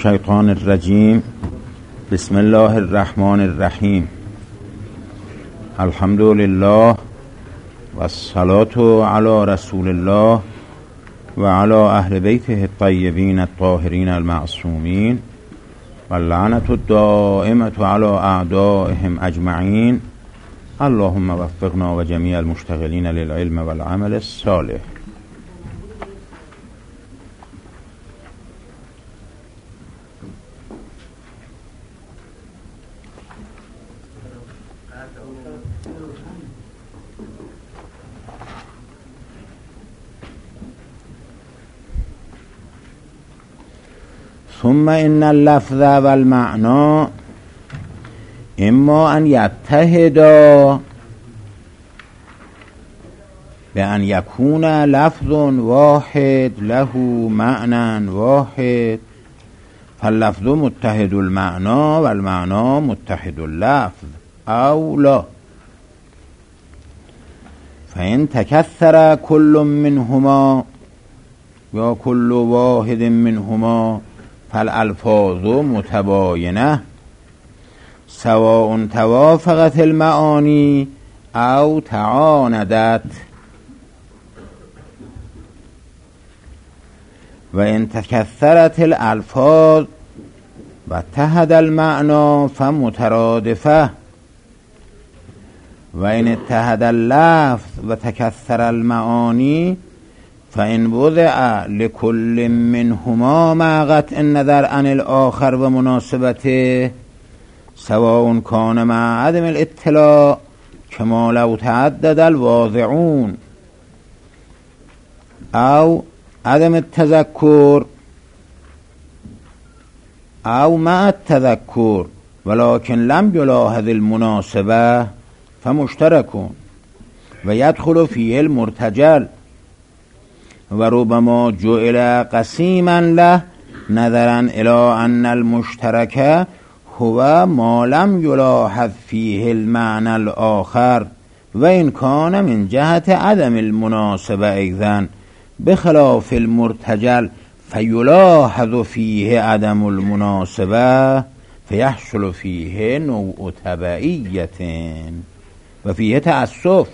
الشیطان الرجیم. بسم الله الرحمن الرحیم. الحمد لله و الصلاة علی رسول الله و علی اهل بیته الطیبین الطاهرین المعصومین و اللعنة الدائمة علی اعدائهم اجمعین. اللهم وفقنا و جمیع المشتغلین للعلم والعمل الصالح. ثم ان اللفظ والمعنى اما ان يتحدا بأن يكون لفظ واحد له معنى واحد فاللفظ متحد المعنى والمعنى متحد اللفظ او لا. فإن تكثر كل منهما یا كل واحد منهما فالالفاظ متباینه سواء توافقت المعانی او تعاندت. و ان تکثرت الالفاظ و اتحد المعنى فمترادفه و ان اتحد اللفظ و تکثر المعانی فإن وضع لكل منهما مع قطع النظر عن الآخر و مناسبته سواء كان مع عدم الاطلاع كما لو تعدد الواضعون او عدم التذكر او مع التذكر ولكن لم يلاحظ المناسبة فمشتركون و يدخل فيه المرتجل و ربما جعل قسیما له نظرا الى ان المشترک هو ما لم یلاحظ فیه المعنى الاخر و ان کان من جهت عدم المناسبه ایضا بخلاف المرتجل فیلاحظ فیه عدم المناسبه فیحصل فیه نوع تبعیت و فیه تأسف.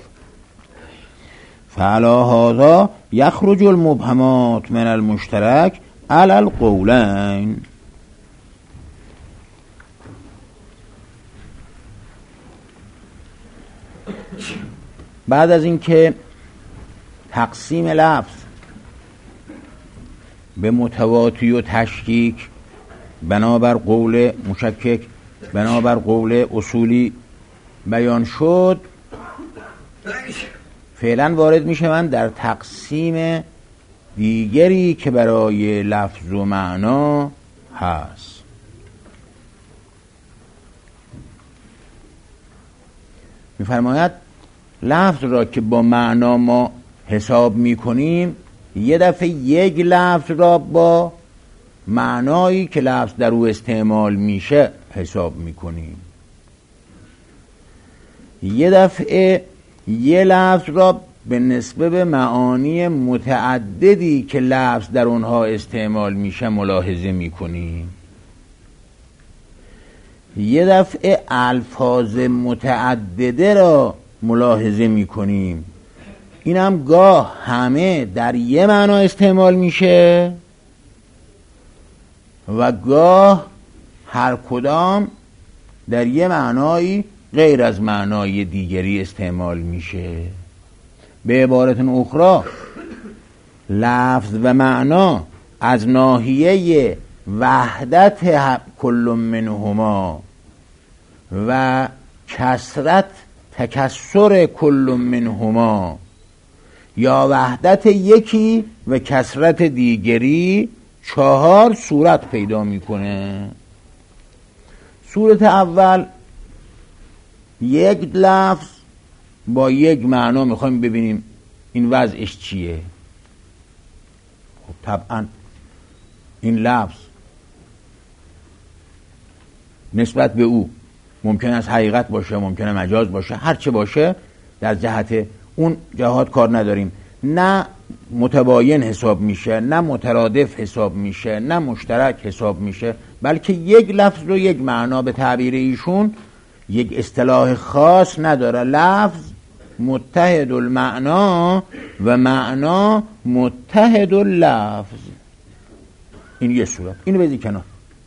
فعلى هذا يخرج المبهمات من المشترك على القولين. بعد از اینکه تقسیم لفظ به متواتی و تشکیک بنابر قول مشکک بنابر قول اصولی بیان شد، فعلا وارد می شوند در تقسیم دیگری که برای لفظ و معنا هست. می فرماید لفظ را که با معنا ما حساب می کنیم، یه دفعه یک لفظ را با معنایی که لفظ در او استعمال میشه حساب می کنیم. یه دفعه یه لفظ را به نسبت به معانی متعددی که لفظ در اونها استعمال میشه ملاحظه میکنیم. یه دفعه الفاظ متعدده را ملاحظه میکنیم. این هم گاه همه در یه معنا استعمال میشه و گاه هر کدام در یه معنایی غیر از معنای دیگری استعمال میشه. به عبارت اخرى لفظ و معنا از ناحیه وحدت کل منهما و تکسر کل منهما یا وحدت یکی و کثرت دیگری 4 صورت پیدا میکنه. صورت اول، یک لفظ با یک معنا میخوایم ببینیم این وضعش چیه. خب طبعا این لفظ نسبت به او ممکن است حقیقت باشه، ممکنه مجاز باشه، هر چه باشه در جهت اون جهات کار نداریم. نه متباین حساب میشه، نه مترادف حساب میشه، نه مشترک حساب میشه، بلکه یک لفظ رو یک معنا، به تعبیر ایشون یک اصطلاح خاص نداره. لفظ متحد المعنا و معنا متحد اللفظ. این یه صورت، اینو بذاری کنار.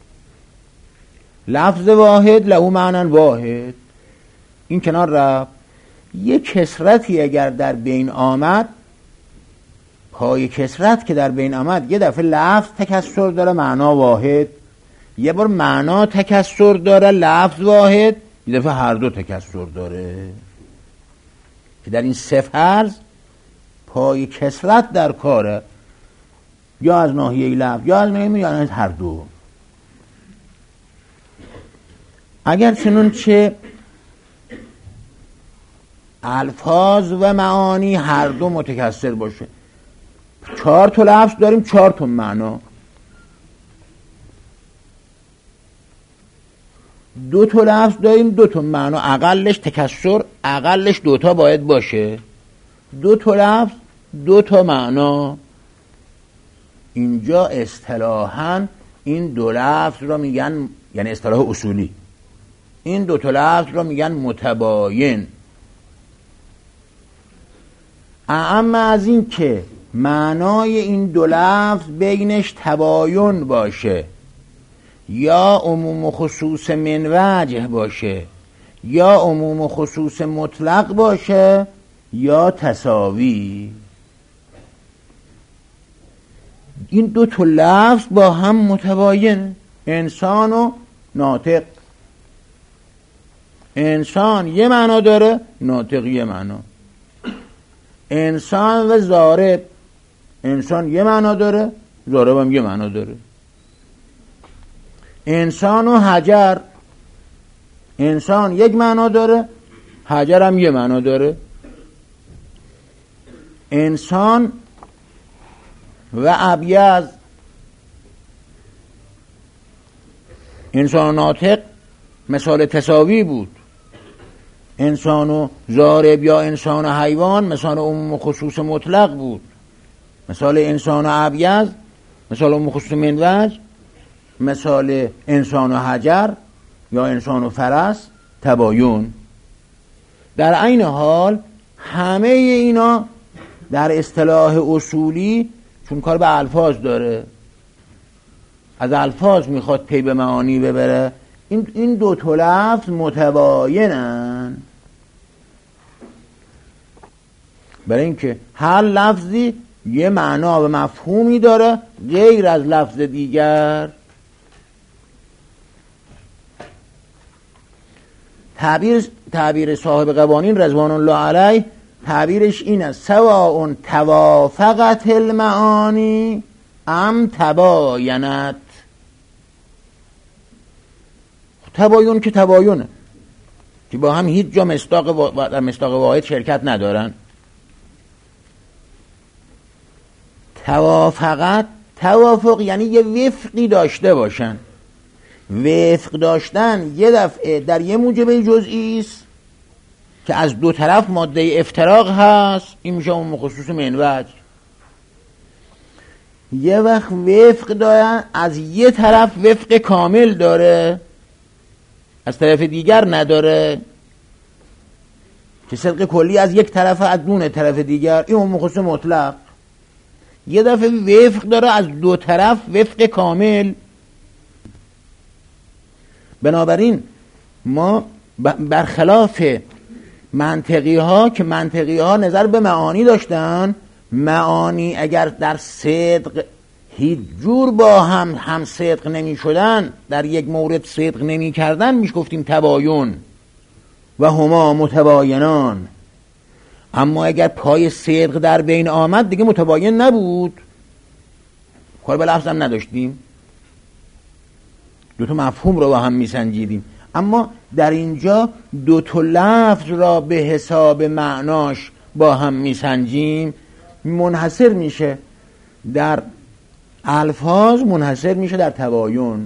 لفظ واحد له معنی واحد، این کنار رفت. یک کسرتی اگر در بین آمد، پای کسرت که در بین آمد، یه دفعه لفظ تکسر داره معنا واحد، یه بار معنا تکسر داره لفظ واحد، یه دفعه هر دو تکسر داره، که در این سه فرض پای کسرت در کاره، یا از ناحیه لفظ یا از ناحیه یا از هر دو. اگر چنانچه الفاظ و معانی هر دو متکسر باشه، 4 تا لفظ داریم 4 تا معنا، 2 تا لفظ داریم 2 تا معنا، اقلش تکسر، اقلش 2 تا باید باشه. 2 تا لفظ 2 تا معنا. اینجا اصطلاحاً این 2 لفظ را میگن، یعنی اصطلاح اصولی، این 2 تا لفظ را میگن متباین. اما از این که معنای این 2 لفظ بینش تباین باشه، یا عموم و خصوص من وجه باشه، یا عموم و خصوص مطلق باشه، یا تساوی، این 2 تا لفظ با هم متباینه. انسان و ناطق، انسان یه معنا داره، ناطق یه معنا. انسان و ضارب، انسان یه معنا داره، ضارب هم یه معنا داره. انسان و حجر، انسان یک معنا داره، حجر هم یه معنا داره. انسان و ابیض، انسان و ناطق مثال تساوی بود. انسان و ضارب یا انسان و حیوان مثال عموم و خصوص مطلق بود. مثال انسان و ابیض مثال عموم و خصوص من وجه، مثال انسان و حجر یا انسان و فرس تباین. در عین حال همه اینا در اصطلاح اصولی، چون کار به الفاظ داره، از الفاظ میخواد پی به معانی ببره، این 2 تا لفظ متباینن، برای اینکه هر لفظی یه معنا و مفهومی داره غیر از لفظ دیگر. تعبیر صاحب قوانین رضوان الله علیه، تعبیرش این است: سواء توافقت المعانی ام تباینت. تباین که تباینه، که با هم هیچ جا در مصداق واحد شرکت ندارن. توافق یعنی یه وفقی داشته باشن. وفق داشتن یه دفعه در یه موجبه جزئی است که از 2 طرف ماده افتراق هست، این میشه اون خصوص من وجه. یه وقت وفق دارن از یه طرف وفق کامل داره، از طرف دیگر نداره، که صدق کلی از یک طرف از دون طرف دیگر، این اون خصوص مطلق. یه دفعه وفق داره از 2 طرف وفق کامل. بنابراین ما برخلاف منطقی ها، که منطقی ها نظر به معانی داشتن، معانی اگر در صدق هیچ جور با هم صدق نمی شدن، در یک مورد صدق نمی کردن، میش گفتیم تباین و هما متباینان. اما اگر پای صدق در بین آمد دیگه متباین نبود، کار به لفظ هم نداشتیم، 2 تا مفهوم رو با هم میسنجیدیم. اما در اینجا 2 تا لفظ را به حساب معناش با هم میسنجیم، منحصر میشه در الفاظ، منحصر میشه در تباین.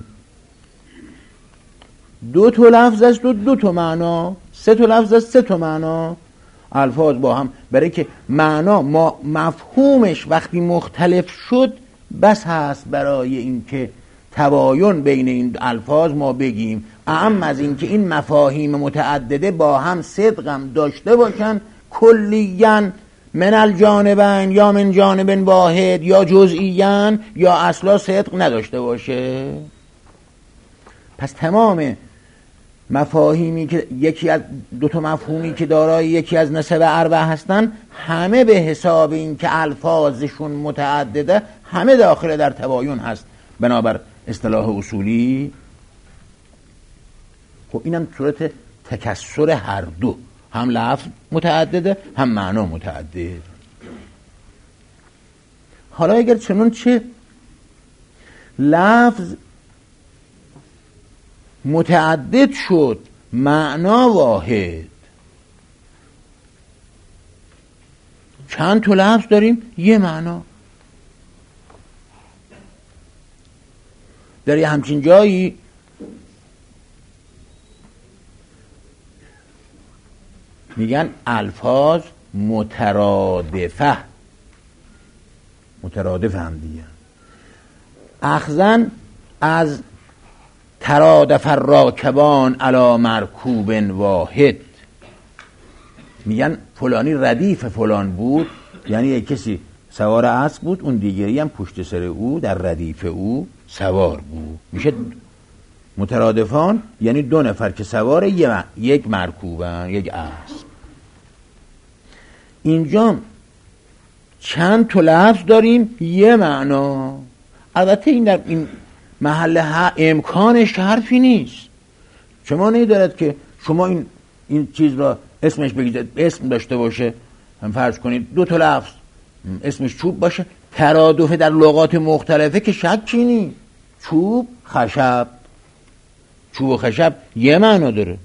2 تا لفظ است و 2 تا معنا، 3 تا لفظ است 3 تا معنا. الفاظ با هم، برای که معنا ما مفهومش وقتی مختلف شد بس هست برای اینکه تباین بین این الفاظ ما بگیم، اعم از این که این مفاهیم متعدده با هم صدقم داشته باشن کلیاً من الجانبین یا من جانب واحد یا جزئیاً یا اصلا صدق نداشته باشه. پس تمام مفاهیمی که یکی از دو تا مفهومی که دارای یکی از نسب اربع هستن همه به حساب این که الفاظشون متعدده همه داخل در تباین هست بنابر اصطلاح اصولی. خب اینم صورت تکسر هر دو، هم لفظ متعدده هم معنا متعدد. حالا اگر چنون چه لفظ متعدد شد معنا واحد، چند تا لفظ داریم یه معنا، در یه همچین جایی میگن الفاظ مترادفه، مترادف هم دیگه، اخذن از ترادف الراکبان علی مرکوب واحد. میگن فلانی ردیف فلان بود، یعنی یک کسی سوار اسب بود، اون دیگری هم پشت سر او در ردیف او سوار بود، میشه مترادفان، یعنی دو نفر که سوار یک مرکوبن، یک اسب. اینجا چند تا لفظ داریم یه معنا. البته این در این محل امکانش حرفی نیست، شما ندارد که شما این چیز را اسمش بگید اسم داشته باشه، هم فرض کنید دو تا لفظ اسمش چوب باشه، ترادف در لغات مختلفه که شکی نیست. چوب خشب، چوب و خشب یه معنا داره،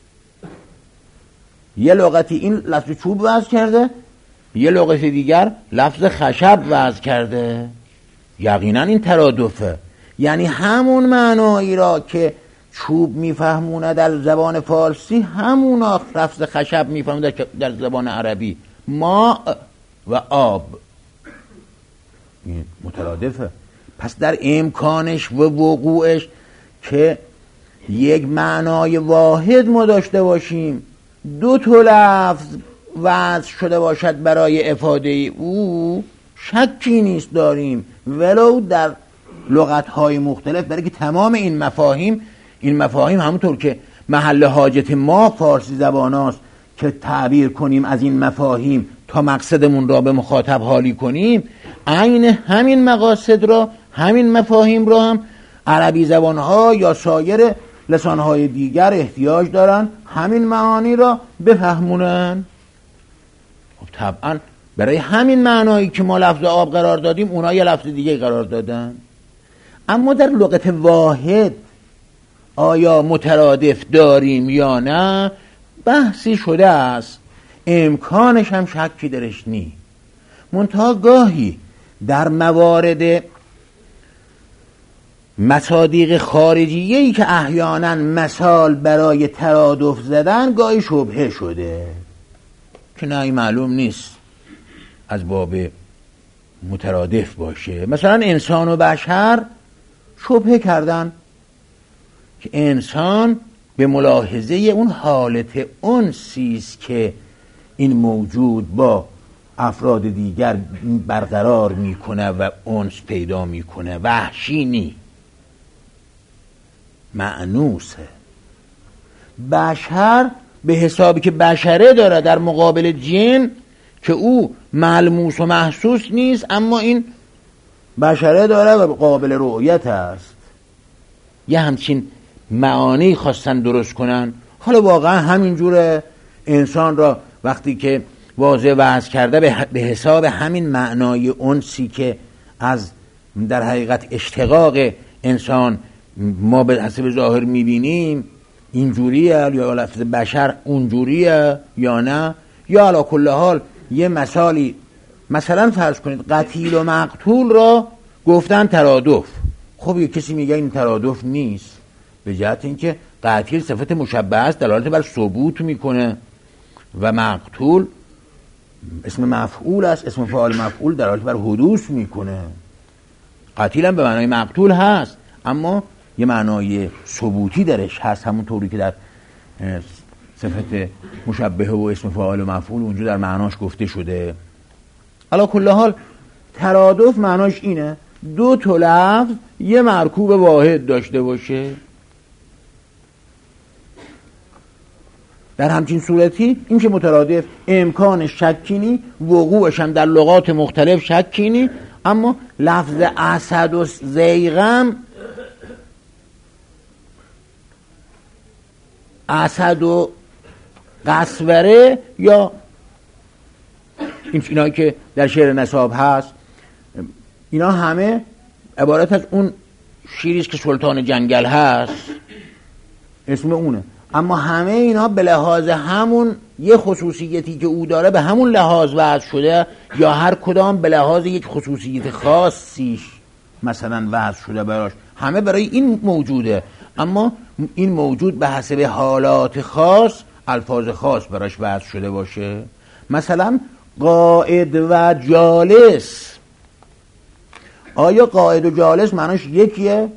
یه لغتی این لفظ چوب وضع کرده، یه لغت دیگر لفظ خشب وضع کرده، یقینا این ترادفه. یعنی همون معنایی را که چوب میفهمونه در زبان فارسی همون لفظ خشب میفهمونه در زبان عربی، ماء و آب، این مترادفه. پس در امکانش و وقوعش که یک معنای واحد ما داشته باشیم، دو تا لفظ وضع شده باشد برای افاده او، شکی نیست داریم، ولو در لغت‌های مختلف، برای که تمام این مفاهیم همونطور که محل حاجت ما فارسی زباناست که تعبیر کنیم از این مفاهیم تا مقصدمون را به مخاطب حالی کنیم، عین همین مقاصد را، همین مفاهیم را هم عربی زبانها یا سایر لسانهای دیگر احتیاج دارن همین معانی را بفهمونن. خب طبعا برای همین معنایی که ما لفظ آب قرار دادیم اونا یه لفظ دیگه قرار دادن. اما در لغت واحد آیا مترادف داریم یا نه بحثی شده است، امکانش هم شکی درش نی. منتها گاهی در موارد مصادیق خارجیه‌ای که احیانا مثال برای ترادف زدن گاهی شبهه شده که نه معلوم نیست از باب مترادف باشه. مثلا انسان و بشر شبهه کردن که انسان به ملاحظه اون حالت انسیست که این موجود با افراد دیگر برقرار میکنه و انس پیدا میکنه، وحشی نی، مأنوسه. بشر به حسابی که بشره داره در مقابل جن که او ملموس و محسوس نیست، اما این بشره داره و قابل رؤیت است. یه همچین معانی خواستن درست کنن. حالا واقعا همینجوره، انسان را وقتی که واضح وضع کرده به حساب همین معنای انسی که از در حقیقت اشتقاق انسان ما به حسب ظاهر میبینیم اینجوریه، یا لفظ بشر اونجوریه یا نه، یا علی کل حال یه مثالی، مثلا فرض کنید قتیل و مقتول را گفتن ترادف. خب یه کسی میگه این ترادف نیست، به جهت اینکه قتیل صفت مشبه است دلالت بر ثبوت میکنه و مقتول اسم مفعول است، اسم فاعل مفعول در حالی بر حدوث میکنه. قتیل هم به معنای مقتول هست، اما یه معنای ثبوتی درش هست، همون طوری که در صفت مشبهه و اسم فاعل و مفعول اونجا در معناش گفته شده. علا کل حال ترادف معناش اینه دو تا لفظ یه مرکوب واحد داشته باشه. در همچین صورتی این که مترادف امکان شکینی، وقوعش هم در لغات مختلف شکینی، اما لفظ اسد و زیغم، اسد و قسوره، یا اینایی که در شعر نساب هست، اینا همه عبارت از اون شیریست که سلطان جنگل هست، اسم اونه، اما همه اینا به لحاظ همون یه خصوصیتی که او داره به همون لحاظ وضع شده، یا هر کدام به لحاظ یک خصوصیت خاصیش مثلا وضع شده براش، همه برای این موجوده، اما این موجود به حسب حالات خاص الفاظ خاص براش وضع شده باشه. مثلا قائد و جالس، آیا قائد و جالس معناش یکیه؟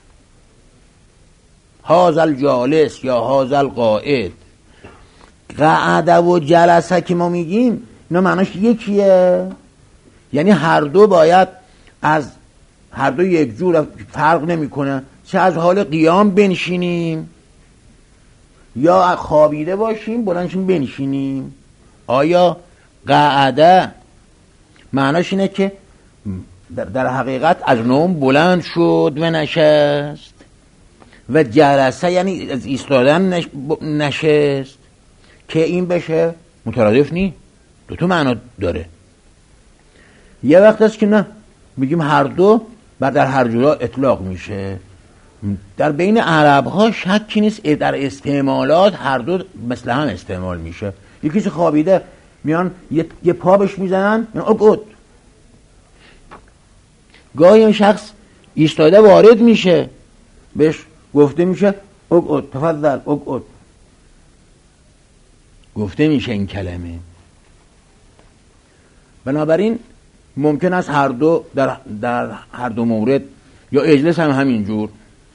هازل جالس یا هازل قائد. قعد و جلسه که ما میگیم اینا معناش یکیه؟ یعنی هر دو باید از هر دو یک جور، فرق نمیکنه چه از حال قیام بنشینیم یا خوابیده باشیم بلندشیم بنشینیم. آیا قعده معناش اینه که در حقیقت از نوم بلند شد و نشست، و جلسه یعنی از ایستادن نشست، که این بشه مترادف نی، دو تا معنا داره. یه وقت هست که نه، میگیم هر دو و در هر جورا اطلاق میشه. در بین عرب ها شکی نیست در استعمالات هر دو مثل هم استعمال میشه. یکیش خوابیده میان یه پا بهش میزنن اقعد، گاهی این شخص ایستاده وارد میشه بهش گفته میشه اقعد، تفضل اقعد، گفته میشه این کلمه. بنابراین ممکن است هر دو در هر دو مورد، یا اجلس هم همینجور.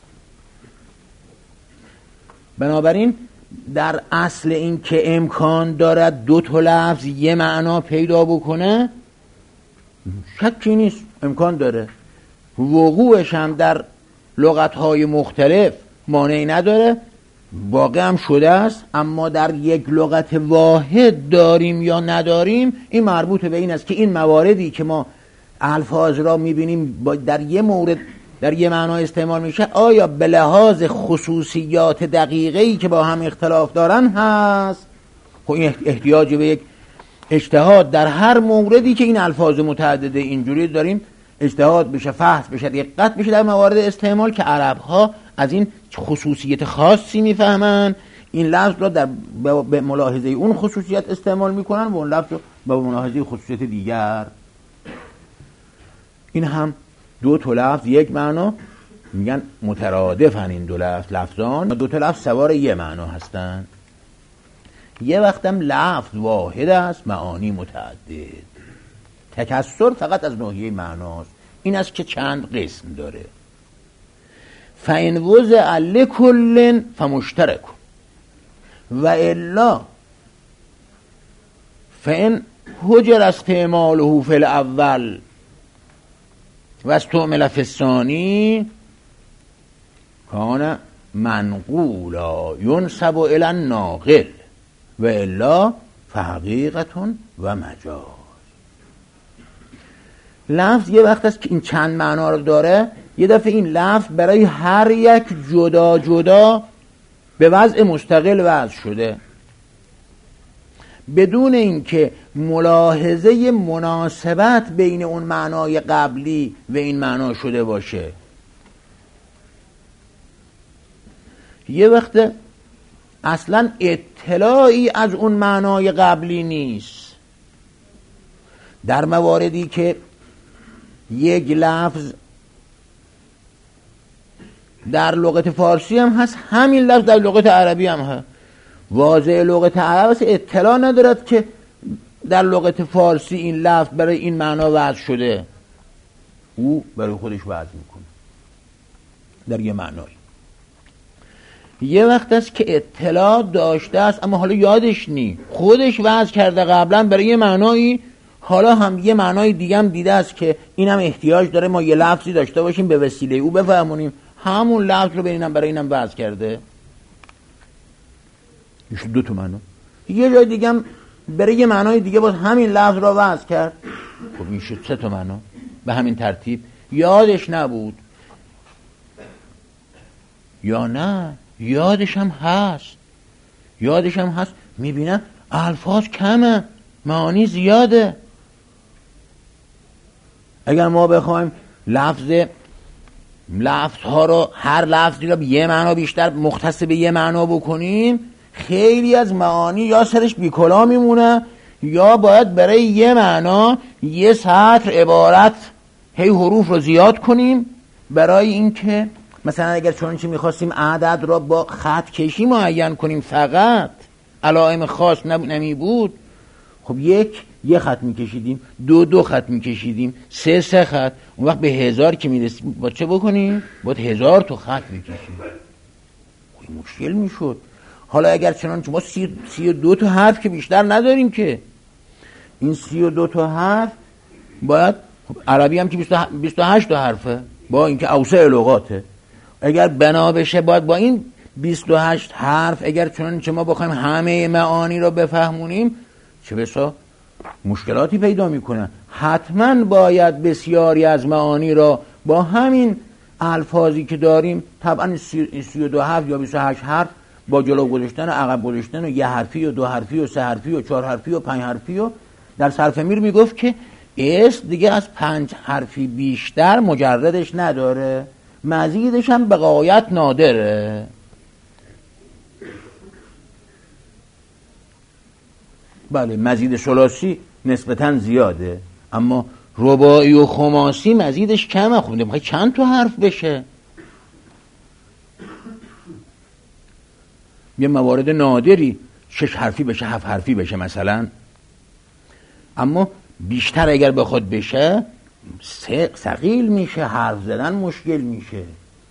بنابراین در اصل این که امکان دارد دو تا لفظ یه معنا پیدا بکنه شکی نیست، امکان داره. وقوعش هم در لغت‌های مختلف مانعی نداره، واقع هم شده است، اما در یک لغت واحد داریم یا نداریم این مربوط به این است که این مواردی که ما الفاظ را میبینیم در یه مورد در یه معنا استعمال میشه، آیا به لحاظ خصوصیات دقیقه‌ای که با هم اختلاف دارن هست. خب این احتیاج به یک اجتهاد در هر موردی که این الفاظ متعدده اینجوری داریم اجتهاد بشه، فحص بشه، دقت بشه در موارد استعمال که عرب‌ها از این خصوصیت خاصی میفهمن، این لفظ را به ملاحظه اون خصوصیت استعمال میکنن و اون لفظ رو به ملاحظه خصوصیت دیگر. این هم دو تا لفظ یک معنا، میگن مترادفن این دو لفظان، دو تا لفظ سوار یه معنا هستن. یه وقتم لفظ واحد است معانی متعدد. تکسر فقط از ناحیه معناست، این است که چند قسم داره. فَإِنْ وُضِعَ لِكُلٍّ فَمُشْتَرَكٌ وَإِلَّا فَإِنْ هُجِرَ اسْتِعْمَالُهُ فِي الْأَوَّلِ وَاسْتُعْمِلَ فِي الثَّانِي كَانَ مَنْقُولًا يُنْسَبُ إِلَى النَّاقِلِ وَإِلَّا فَحَقِيقَةٌ وَمَجَازٌ. لفظ یه وقت است که این چند معنا رو داره، یه دفعه این لفظ برای هر یک جدا جدا به وضع مستقل وضع شده بدون اینکه ملاحظه مناسبت بین اون معنای قبلی و این معنا شده باشه. یه وقت اصلا اطلاعی از اون معنای قبلی نیست. در مواردی که یک لفظ در لغت فارسی هم هست، همین لفظ در لغت عربی هم هست، واضح لغت عرب اطلاع ندارد که در لغت فارسی این لفظ برای این معنا وضع شده، او برای خودش وضع میکنه در یه معنایی. یه وقت است که اطلاع داشته است اما حالا یادش نی، خودش وضع کرده قبلا برای یه معنایی، حالا هم یه معنای دیگه هم دیده است که اینم احتیاج داره ما یه لفظی داشته باشیم به وسیله او بفهمونیم، همون لفظ رو برای اینم وضع کرده. میشه دو تا معنا. یه جای دیگه هم برای یه معنای دیگه باز همین لفظ رو وضع کرد، خب میشه سه تا معنا. به همین ترتیب یادش نبود یا نه یادش هم هست، میبینن الفاظ کمه معانی زیاده. اگر ما بخوایم لفظها رو هر لفظی رو به یه معنا بیشتر مختص به یه معنا بکنیم، خیلی از معانی یا سرش بیکلا میمونه یا باید برای یه معنا یه سطر عبارت هی حروف رو زیاد کنیم برای اینکه مثلا اگر چون میخواستیم عدد را با خط کشی معین کنیم فقط علائم خاص نمی بود، خب یه خط میکشیدیم، دو خط میکشیدیم، سه خط، اون وقت به 1000 که میرسیم با چه بکنیم؟ باید 1000 تا خط میکشیم، خب مشکل میشد. حالا اگر چنانچه ما 32 تا حرف که بیشتر نداریم که، این 32 تا حرف باید، عربی هم که 28 تا حرفه با اینکه اوسع لغاته، اگر بنا بشه باید با این 28 حرف اگر چنانچه ما بخوایم همه معانی رو بفهمونیم چه بسا مشکلاتی پیدا میکنن. حتما باید بسیاری از معانی را با همین الفاظی که داریم، طبعا 32 حرف یا 28 حرف با جلو گذاشتن و عقب گذاشتن و 1 حرفی و 2 حرفی و 3 حرفی و 4 حرفی و 5 حرفی و در صرف میر میگفت که اسم دیگه از 5 حرفی بیشتر مجردش نداره، مزیدش هم به غایت نادره. بله مزید ثلاثی نسبتاً زیاده، اما رباعی و خماسی مزیدش کمه. خب میخوای چند تا حرف بشه؟ یه موارد نادری 6 حرفی بشه، 7 حرفی بشه مثلا، اما بیشتر اگر بخواد بشه ثقیل میشه، حرف زدن مشکل میشه.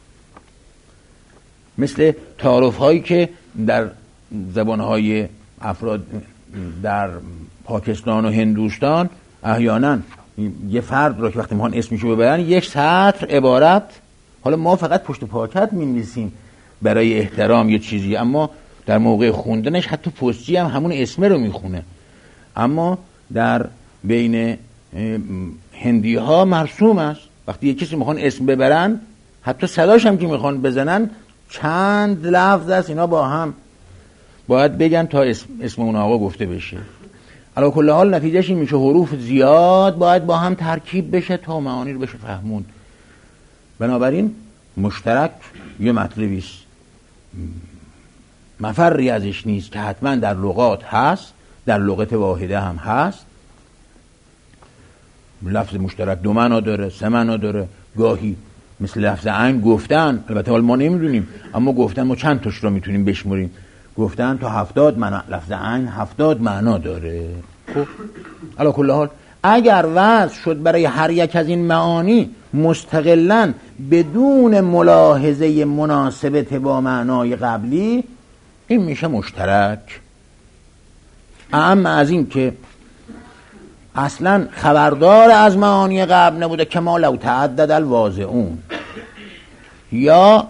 مثل تعارف هایی که در زبان های افراد در پاکستان و هندوستان احیانا یه فرد رو که وقتی میخوان اسمشو ببرن 1 سطر عبارت، حالا ما فقط پشت پاکت می‌نویسیم برای احترام یه چیزی، اما در موقع خوندنش حتی پستی هم همون اسمه رو میخونه. اما در بین هندی ها مرسوم است وقتی یه کسی میخوان اسم ببرن، حتی صداش هم که میخوان بزنن چند لفظ است اینا با هم باید بگن تا اسم اون آقا گفته بشه. علی کل حال نتیجهش این میشه حروف زیاد باید با هم ترکیب بشه تا معانی رو بشه فهمون. بنابراین مشترک یه مطلبی است، مفری ازش نیست که حتما در لغات هست، در لغت واحده هم هست. لفظ مشترک 2 معنا داره، 3 معنا داره، گاهی مثل لفظ عین گفتن، البته حال ما نمیدونیم اما گفتن ما چند تاش رو میتونیم بشمریم، گفتن تا 70 معنا، لفظ عین 70 معنا داره. خب علی کل حال اگر وضع شد برای هر یک از این معانی مستقلاً بدون ملاحظه مناسبت با معنای قبلی، این میشه مشترک. اما از این که اصلا خبردار از معانی قبل نبوده که ما لو تعدد الواضعون، یا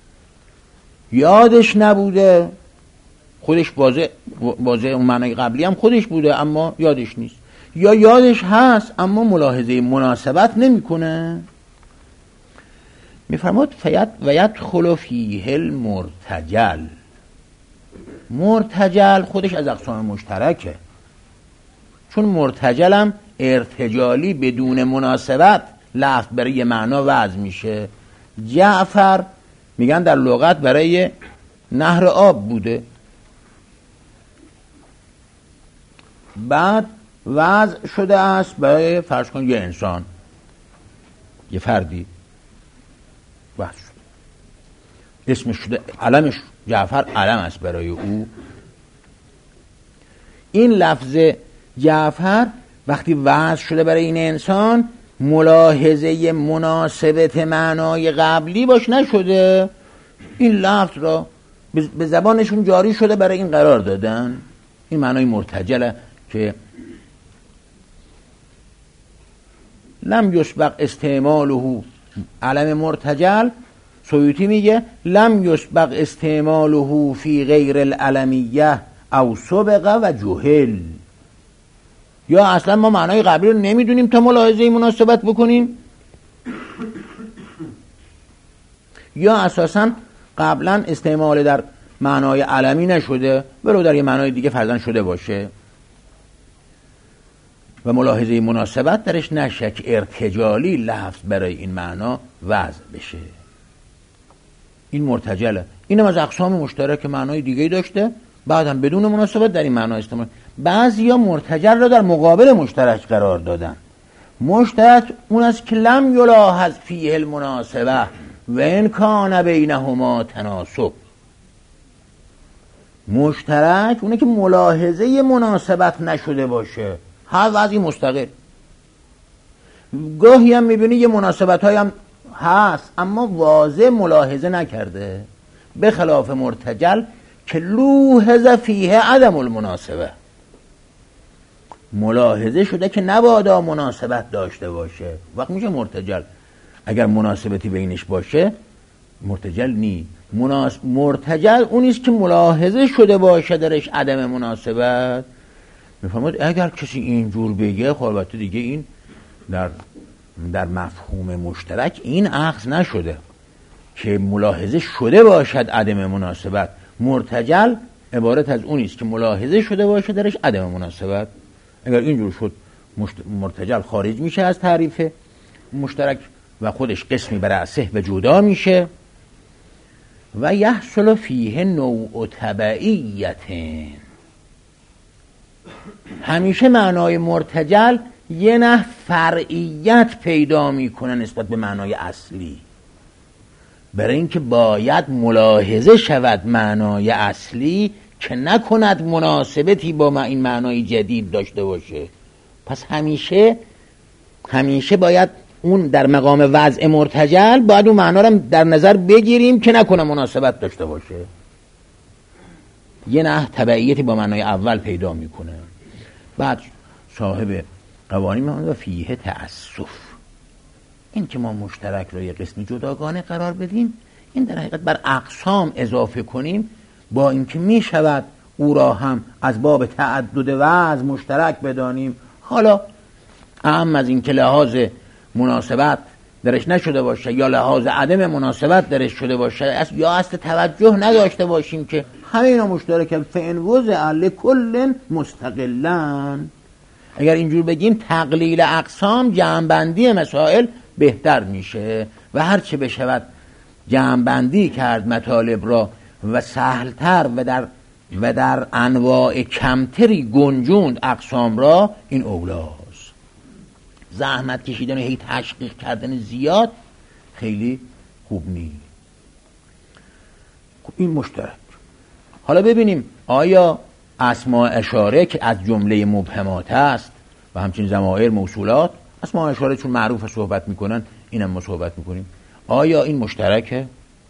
یادش نبوده، خودش واضع اون معنای قبلی هم خودش بوده اما یادش نیست، یا یادش هست اما ملاحظه مناسبت نمیکنه. میفرماد و یدخل فیه المرتجل. مرتجل خودش از اقسام مشترکه، چون مرتجل هم ارتجالی بدون مناسبت لفظ برای معنا وضع میشه. جعفر میگن در لغت برای نهر آب بوده، بعد وضع شده است برای فرض کن یه انسان، یه فردی وضع شده، اسمش شده علمش جعفر علم است برای او. این لفظ جعفر وقتی وضع شده برای این انسان ملاحظه مناسبت معنای قبلی باش نشده، این لفظ را به زبانشون جاری شده برای این قرار دادن. این معنای مرتجله که لم یسبق استعماله، علم مرتجل سیوطی میگه لم یسبق استعماله فی غیر العلمیه او سبق و جهل، یا اصلا ما معنای قبلی رو نمیدونیم تا ملاحظه مناسبت بکنیم، یا اساسا قبلا استعمال در معنای علمی نشده ولو در یه معنای دیگه فرضاً شده باشه و ملاحظه مناسبت درش نشه که ارتجالی لفظ برای این معنا وضع بشه. این مرتجله. اینم از اقسام مشترک معنای دیگه داشته، بعد هم بدون مناسبت در این معنا استعمال. بعضیا مرتجل را در مقابل مشترک قرار دادن. مشترک اون است که لم یلاحظ فیه المناسبه و ان کان بینهما تناسب. مشترک اونه که ملاحظه مناسبت نشده باشه، هر وضعی مستقل. گاهی هم میبینی یه مناسبت های هم هست اما واضح ملاحظه نکرده، به خلاف مرتجل که لوحظ فیه عدم المناسبه، ملاحظه شده که نبادا مناسبت داشته باشه، وقت میشه مرتجل. اگر مناسبتی بینش باشه مرتجل نی. مرتجل اونیست که ملاحظه شده باشه درش عدم مناسبت. میفهمید؟ اگر کسی اینجور بگه خب البته دیگه این در مفهوم مشترک این اخذ نشده که ملاحظه شده باشد عدم مناسبت. مرتجل عبارت از اونیست که ملاحظه شده باشه درش عدم مناسبت. اگر اینجور شد مرتجل خارج میشه از تعریف مشترک و خودش قسمی برأسه و جدا میشه. و یحصل فیه نوع تبعیت، همیشه معنای مرتجل یه نه فرعیت پیدا میکنه نسبت به معنای اصلی، برای اینکه باید ملاحظه شود معنای اصلی که نکند مناسبتی با این معنای جدید داشته باشه. پس همیشه باید اون در مقام وضع مرتجل باید اون معنا رو در نظر بگیریم که نکنه مناسبت داشته باشه. یه نه تبعیتی با معنای اول پیدا میکنه. بعد صاحب قوانین میگه و فیه تأسف، این که ما مشترک رو یه قسمی جداگانه قرار بدیم، این در حقیقت بر اقسام اضافه کنیم، با اینکه میشود او را هم از باب تعدد وضع مشترک بدانیم. حالا اهم از این که لحاظ مناسبت درش نشده باشه یا لحاظ عدم مناسبت درش شده باشه یا اصل توجه نداشته باشیم که همه اینا مشترکه. فإن وضع لکل مستقلا، اگر اینجور بگیم تقلیل اقسام جمع‌بندی مسائل بهتر میشه و هرچه بشود جمع‌بندی کرد مطالب را و سهلتر و در انواع کمتری گنجوند اقسام را، این اولاست. زحمت کشیدن و هی تشقیق کردن زیاد خیلی خوب نیست. این مشترک. حالا ببینیم آیا اسماء اشاره که از جمله مبهمات است و همچنین ضمائر موصولات، اسماء اشاره چون معروف صحبت میکنن اینم ما صحبت میکنیم، آیا این مشترکه؟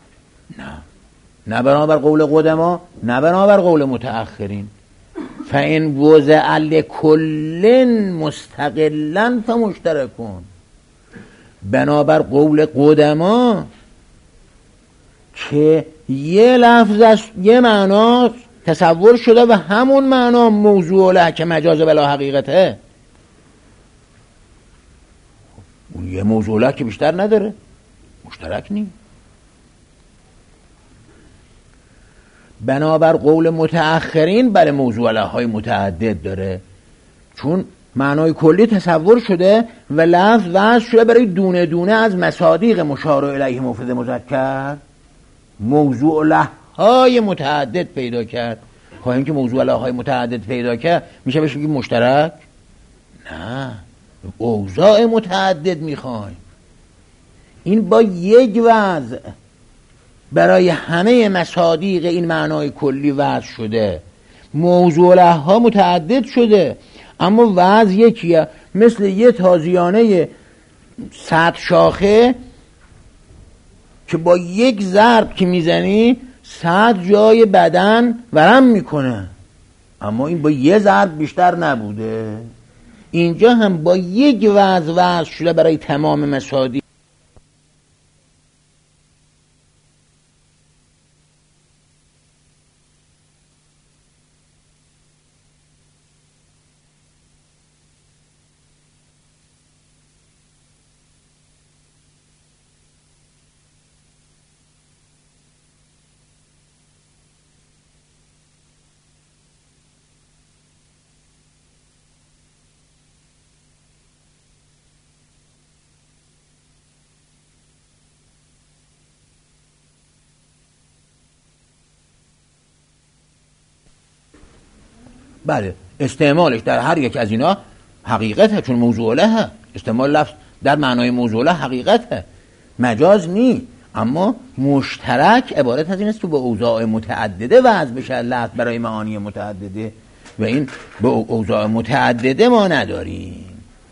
نه بنابر قول قدما، نه بنابر قول متأخرین. فإن وضع لکل مستقلا فمشترکون، بنابر قول قدما که یه لفظ است، یه معنا تصور شده و همون معنا موضوع له که مجاز بلا حقیقته، اون یه موضوع له که بیشتر نداره، مشترک نیست. بنابر قول متأخرین برای موضوع له های متعدد داره، چون معنای کلی تصور شده و لفظ وضع شده برای دونه دونه از مصادیق مشار الیه مفرد مذکر موضوع له های متعدد پیدا کرد. خواهیم که موضوع له های متعدد پیدا کرد میشه بشه بگیم مشترک؟ نه، اوضاع متعدد میخوایم. این با یک وضع برای همه مصادیق این معنای کلی وضع شده، موضوع له ها متعدد شده، اما وضع یکیه، مثل یه تازیانه 100 شاخه که با یک ضرب که میزنی 100 جای بدن ورم میکنه، اما این با یه ضرب بیشتر نبوده. اینجا هم با یک وضع شده برای تمام مصادیق. بله، استعمالش در هر یک از اینا حقیقته، چون موضوع له. استعمال لفظ در معنای موضوع له حقیقته، مجاز نی. اما مشترک عبارت از این است که با اوضاع متعدده وضع بشه لفظ برای معانی متعدده، و این با اوضاع متعدده ما نداریم.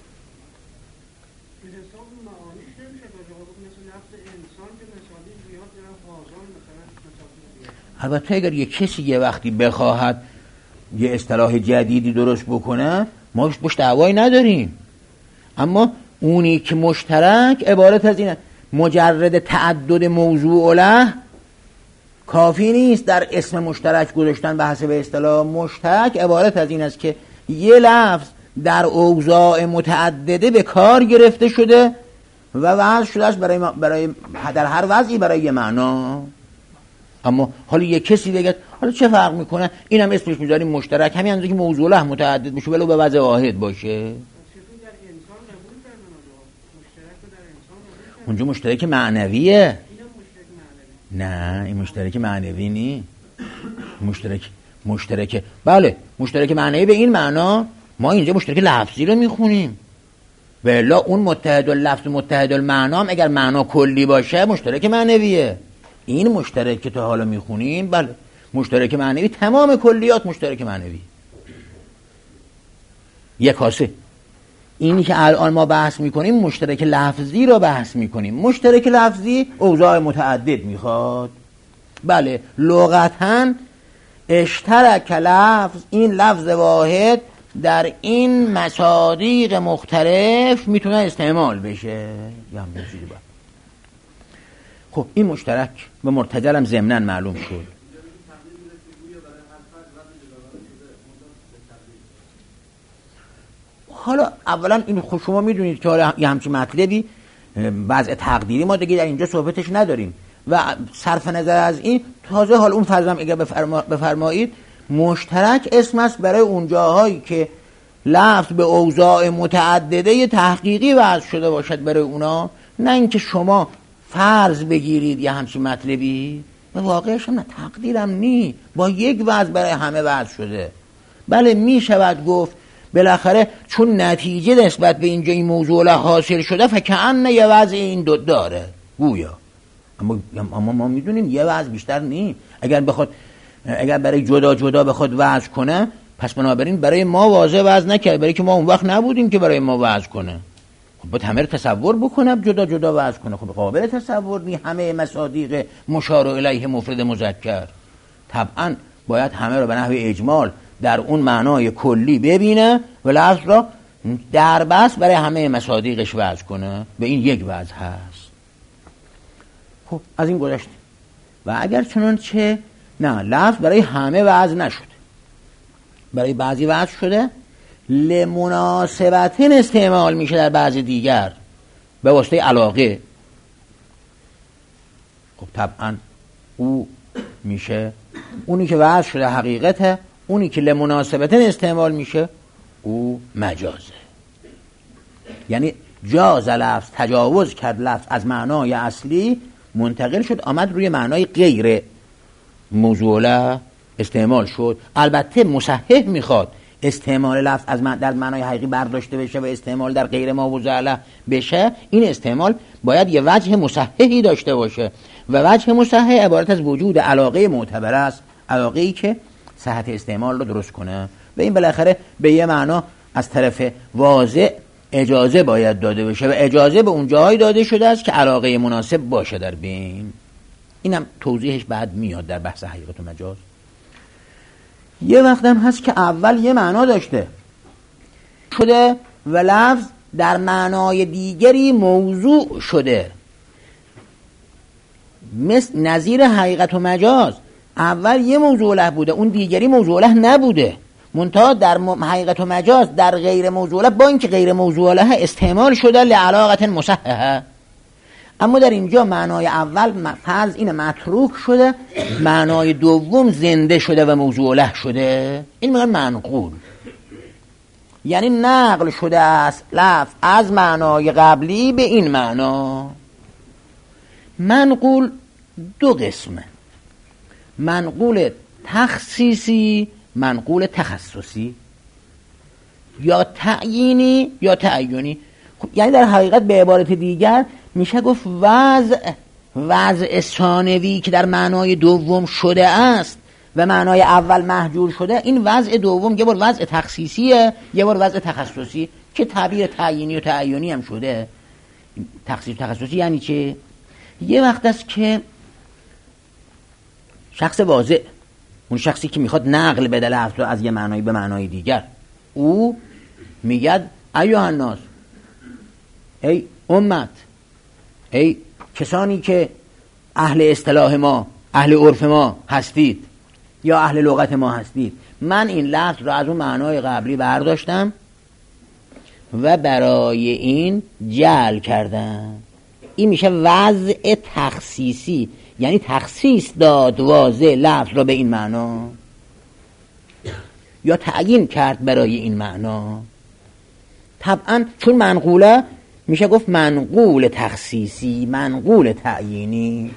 البته اگر یک کسی یه وقتی بخواهد یه اصطلاح جدیدی درست بکنه ما باش دعوایی نداریم، اما اونی که مشترک عبارت از اینه، مجرد تعدد موضوع له کافی نیست در اسم مشترک گذاشتن به حسب اصطلاح مشترک. عبارت از این است که یه لفظ در اوضاع متعدده به کار گرفته شده و وضع شده است برای در هر وضعی برای یه معنا. اما حالا یک کسی بگه حالا چه فرق میکنه، اینم اسمش میذاریم مشترک، همین اندازه که موضوع له متعدد بشه ولو به وضع واحد باشه. اونجا مشترک معنویه. نه این مشترک معنوی نی. مشترک بله مشترک معنوی به این معنا ما اینجا مشترک لفظی رو میخونیم، ولی اون متحد اللفظ متحد المعنا اگر معنا کلی باشه مشترک معنویه. این مشترک که تا حالا میخونیم بله مشترک معنوی، تمام کلیات مشترک معنوی. یک کاسه. اینی که الان ما بحث میکنیم مشترک لفظی رو بحث میکنیم. مشترک لفظی اوضاع متعدد میخواد. بله لغتاً اشترک لفظ، این لفظ واحد در این مصادیق مختلف میتونه استعمال بشه. یا هم بزیدی باید. خب این مشترک به مرتجل هم ضمناً معلوم شد. حالا اولا این خود شما میدونید که حالا یه همچین مطلبی وضع تقدیری ما دیگه در اینجا صحبتش نداریم و صرف نظر از این تازه حال اون فرضم اگر بفرمایید مشترک اسم است برای اون جاهایی که لفظ به اوضاع متعدده تحقیقی وضع شده باشد برای اونا، نه اینکه شما فرض بگیرید یه همچین مطلبی و واقعش هم نه تقدیرم نی، با یک وضع برای همه وضع شده. بله می شود گفت بالاخره چون نتیجه نسبت به اینجا این موضوع حاصل شده فکأن یه وضع این دو داره گویا، اما ما میدونیم یه وضع بیشتر نی. اگر برای جدا جدا بخواد وضع کنه پس بنابراین برای ما واضح وضع نکرد، برای که ما اون وقت نبودیم که برای ما وضع کنه. خب باید همه رو تصور بکنم جدا جدا وضع کنه. خب قابل تصور نی همه مصادیق مشار الیه مفرد مذکر. طبعا باید همه رو به نحو اجمال در اون معنای کلی ببینه و لفظ را در بس برای همه مصادیقش وضع کنه. به این یک وضع هست. خب از این گذشته. و اگر چنانچه نه لفظ برای همه وضع نشده، برای بعضی وضع شده، لمناسبتن استعمال میشه در بعضی دیگر به واسطه علاقه. خب طبعا او میشه اونی که وضع شده حقیقته، اونی که لمناسبتن استعمال میشه او مجازه. یعنی جاز لفظ، تجاوز کرد لفظ از معنای اصلی، منتقل شد آمد روی معنای غیر موضوع له استعمال شد. البته مصحح میخواد استعمال لفظ از در معنای حقیقی برداشته بشه و استعمال در غیر موضوع له بشه. این استعمال باید یه وجه مصححی داشته باشه و وجه مصحح عبارت از وجود علاقه معتبر است، علاقه‌ای که صحت استعمال رو درست کنه. و این بالاخره به یه معنا از طرف واضع اجازه باید داده بشه و اجازه به اون جایی داده شده است که علاقه مناسب باشه در بین. اینم توضیحش بعد میاد در بحث حقیقت و مجاز. یه وقت هم هست که اول یه معنا داشته شده و لفظ در معنای دیگری موضوع شده، مثل نظیر حقیقت و مجاز. اول یه موضوع له بوده، اون دیگری موضوع له نبوده، منتها در حقیقت و مجاز در غیر موضوع له با اینکه غیر موضوع له استعمال شده لعلاقت مصححه، اما در اینجا معنای اول فرض اینه متروک شده، معنای دوم زنده شده و موضوع له شده. این میگن منقول، یعنی نقل شده است لفظ از معنای قبلی به این معنا. منقول دو قسمه، منقول تخصیصی، منقول تخصصی، یا تعیینی یا تعیینی. یعنی در حقیقت به عبارت دیگر میشه گفت وضع ثانوی که در معنای دوم شده است و معنای اول محجور شده، این وضع دوم یه بار وضع تخصیصیه یه بار وضع تخصصی که تعبیر تعیینی و تعیینی هم شده. تخصیص تخصصی یعنی چه؟ یه وقت است که شخص واضع، اون شخصی که میخواد نقل بده لفظ از یه معنایی به معنای دیگر، او میگه ایها الناس، ای امت، ای کسانی که اهل اصطلاح ما، اهل عرف ما هستید یا اهل لغت ما هستید، من این لفظ را از اون معنای قبلی برداشتم و برای این جعل کردم. این میشه وضع تخصیصی، یعنی تخصیص داد واضح لفظ را به این معنا یا تعیین کرد برای این معنا. طبعا چون منقوله میشه گفت منقول تخصیصی، منقول تعیینی.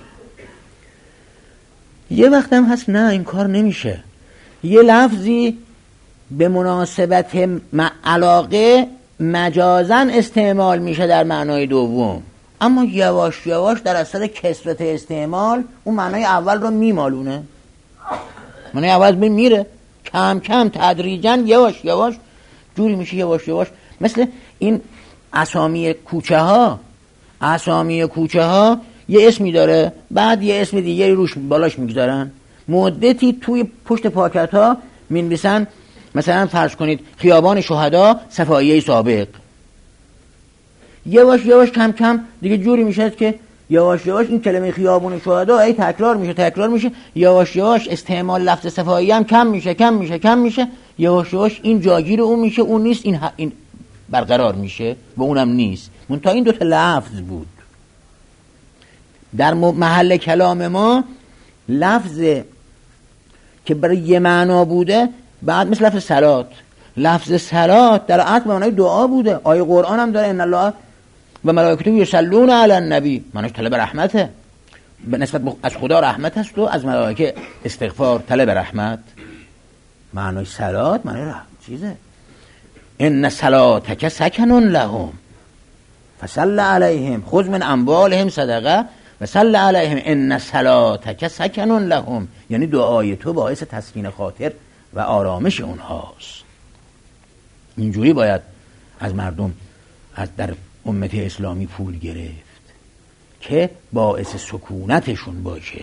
یه وقت هم هست نه این کار نمیشه، یه لفظی به مناسبت علاقه مجازن استعمال میشه در معنای دوم، اما یواش یواش در اثر کثرت استعمال اون معنای اول رو میمالونه، معنای اول میره کم کم تدریجا یواش یواش جوری میشه، یواش یواش. مثل این اسامی کوچه ها یه اسمی داره، بعد یه اسم دیگری روش بالاش میگذارن، مدتی توی پشت پاکت ها مینویسن، مثلا فرض کنید خیابان شهدا صفاییه سابق. یواش یواش کم کم دیگه جوری میشه که یواش یواش این کلمه خیابان شهدا ای تکرار میشه، یواش یواش استعمال لفظ صفاییه هم کم میشه، یواش یواش این جاگیر اون میشه، اون نیست، این برقرار میشه و اونم نیست. منتها این دوتا لفظ بود. در محل کلام ما لفظ که برای یه معنا بوده، بعد مثل لفظ صلات در اصل معنای دعا بوده. آیه قرآن هم داره ان الله و ملائکته یصلون علی النبی، معناش طلب رحمته، به نسبت از خدا رحمت هست و از ملائکه استغفار طلب رحمت. معنای صلات معنای رحمت چیزه. ان صلاتک سکن لهم فصل علیهم خذ من اموالهم صدقه و صل علیهم ان صلاتک سکن لهم، یعنی دعای تو باعث تسکین خاطر و آرامش اونهاست. اینجوری باید از مردم از در امت اسلامی پول گرفت که باعث سکونتشون باشه.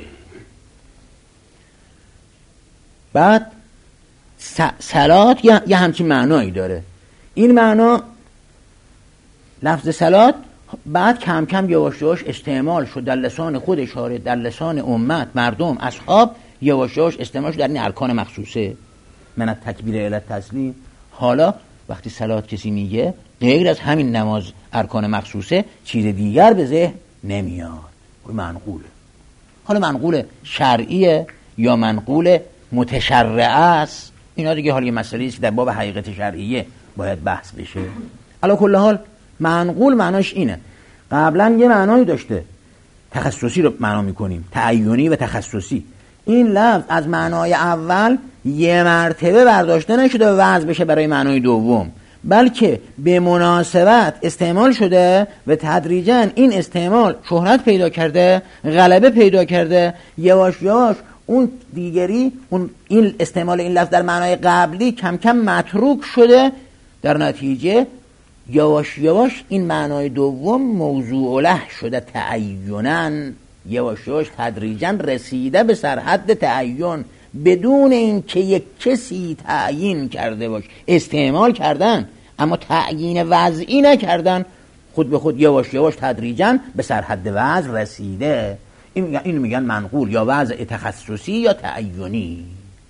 بعد صلات یه همچین معنایی داره. این معنا لفظ صلات بعد کم کم یواش یواش استعمال شد در لسان خود شارع، در لسان امت، مردم، اصحاب، یواش یواش استعمال شد در این ارکان مخصوصه من التکبیر الی التسلیم. حالا وقتی صلات کسی میگه غیر از همین نماز ارکان مخصوصه چیز دیگر به ذهن نمیاد، منقوله. حالا منقول شرعیه یا منقول متشرعه است، اینا دیگه حالا یه مسئله است که در باب حقیقت شرعیه باید بحث بشه. علی کل حال منقول معناش اینه. قبلا یه معنایی داشته، تخصصی رو معنا میکنیم، تعیینی و تخصصی. این لفظ از معنای اول یه مرتبه برداشته نشده و وضع بشه برای معنای دوم، بلکه به مناسبت استعمال شده و تدریجاً این استعمال شهرت پیدا کرده، غلبه پیدا کرده. یواش یواش اون دیگری، این استعمال این لفظ در معنای قبلی کم کم متروک شده در نتیجه یواش یواش این معنای دوم موضوع له شده تعیناً، یواش یواش تدریجاً رسیده به سرحد تعین بدون اینکه یک کسی تعیین کرده باشه. استعمال کردن اما تعیین وضعی نکردن، خود به خود یواش یواش تدریجاً به سرحد وضع رسیده. این میگن منقول یا وضع تخصصی یا تعینی.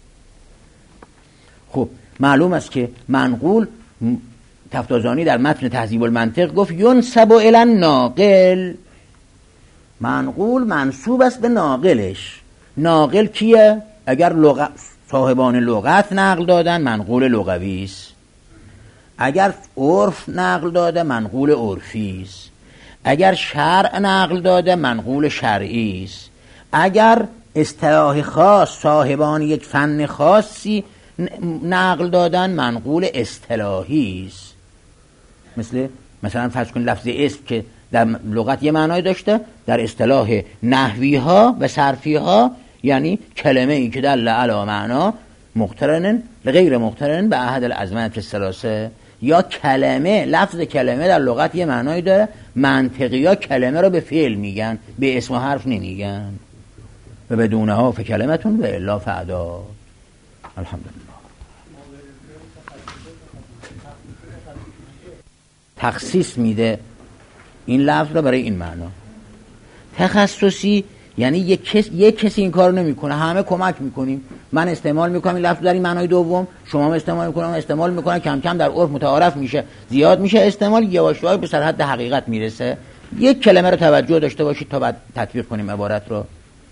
خب معلوم است که منقول، تفتازانی در متن تهذیب المنطق گفت ینسب الی الناقل، منقول منسوب است به ناقلش. ناقل کیه؟ اگر صاحبان لغت نقل دادن منقول لغوی است، اگر عرف نقل داده منقول عرفی است، اگر شرع نقل داده منقول شرعی است، اگر اصطلاح خاص صاحبان یک فن خاصی نقل دادن منقول اصطلاحی است. مثلا فرض کن لفظ اسم که در لغت یه معنای داشته، در اصطلاح نحوی ها و صرفی ها یعنی کلمه ای که دل علی معنا مقترن غیر مقترن به احد الازمنه الثلاثه، یا کلمه، لفظ کلمه در لغت یه معنایی داره، منطقی ها کلمه رو به فعل میگن، به اسم و حرف نمیگن. و بدونها فکلمتون و الا فعدا. الحمدلله. تخصیص میده این لفظ رو برای این معنا. تخصصی یعنی یک کسی این کارو نمیکنه، همه کمک میکنیم. من استعمال میکنم این لفظ در این معنای دوم، شما هم استعمال میکنن، کم کم در عرف متعارف میشه، زیاد میشه استعمال، یواش یواش به سرحد حقیقت میرسه. یک کلمه رو توجه داشته باشید تا بعد تطبیق کنیم عبارت رو.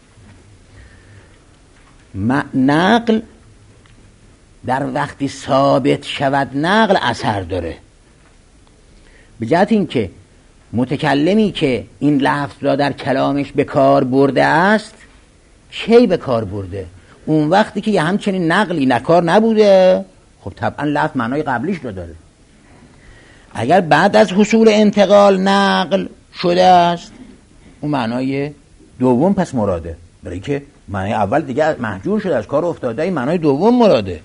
نقل در وقتی ثابت شود نقل اثر داره، به جهت اینکه متکلمی که این لفظ را در کلامش به کار برده است، کی به کار برده؟ اون وقتی که یه همچنین نقلی نکار نبوده، خب طبعا لفظ معنای قبلیش رو داره. اگر بعد از حصول انتقال نقل شده است، اون معنای دوم پس مراده، برای که معنای اول دیگه محجور شده، از کار افتاده، این معنای دوم مراده.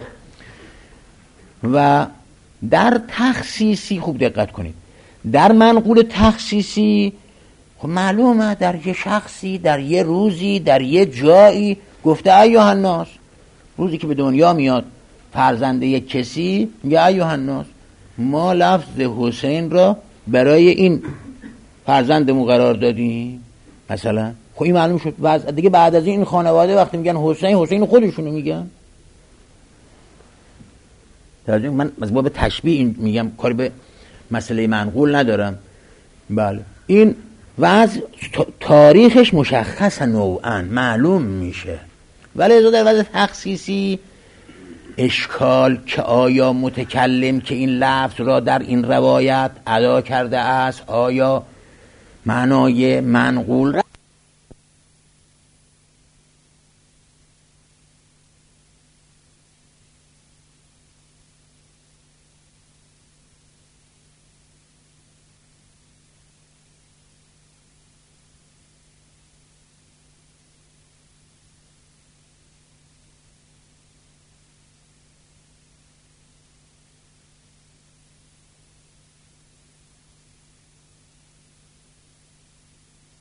و در تخصیصی خوب دقت کنید، در منقول تخصیصی خب معلومه در یه شخصی، در یه روزی، در یه جایی گفته ایها الناس. روزی که به دنیا میاد فرزند یک کسی میگه ایها الناس، ما لفظ حسین را برای این فرزندمون قرار دادیم مثلا. خب این معلوم شد دیگه بعد از این خانواده وقتی میگن حسین خودشونو میگن. من از باب تشبیه این میگم، کاری به مسئله منقول ندارم. بله این وضع تاریخش مشخص نوعاً معلوم میشه، ولی از در وضع تخصیصی اشکال که آیا متکلم که این لفظ را در این روایت ادا کرده است آیا معنای منقول را